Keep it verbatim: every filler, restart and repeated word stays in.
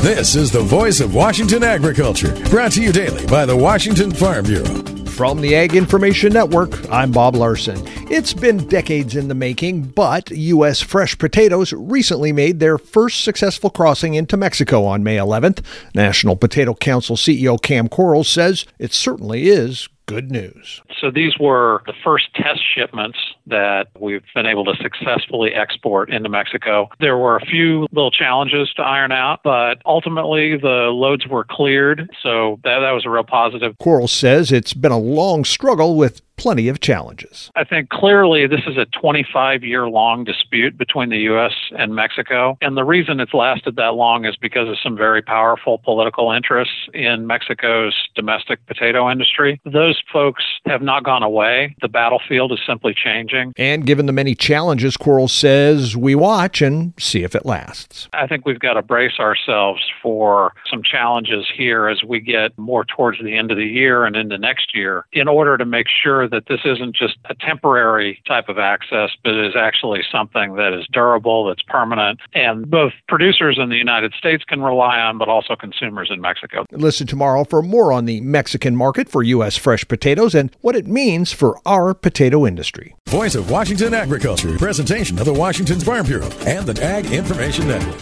This is the voice of Washington agriculture, brought to you daily by the Washington Farm Bureau. From the Ag Information Network, I'm Bob Larson. It's been decades in the making, but U S fresh potatoes recently made their first successful crossing into Mexico on May eleventh. National Potato Council C E O Cam Quarles says it certainly is good news. So these were the first test shipments that we've been able to successfully export into Mexico. There were a few little challenges to iron out, but ultimately the loads were cleared, so that, that was a real positive. Quarles says it's been a long struggle with plenty of challenges. I think clearly this is a twenty-five year long dispute between the U S and Mexico. And the reason it's lasted that long is because of some very powerful political interests in Mexico's domestic potato industry. Those folks have not gone away. The battlefield is simply changing. And given the many challenges, Quarles says, we watch and see if it lasts. I think we've got to brace ourselves for some challenges here as we get more towards the end of the year and into next year in order to make sure that this isn't just a temporary type of access, but is actually something that is durable, that's permanent, and both producers in the United States can rely on, but also consumers in Mexico. Listen tomorrow for more on the Mexican market for U S fresh potatoes and what it means for our potato industry. Voice of Washington agriculture, presentation of the Washington Farm Bureau and the Ag Information Network.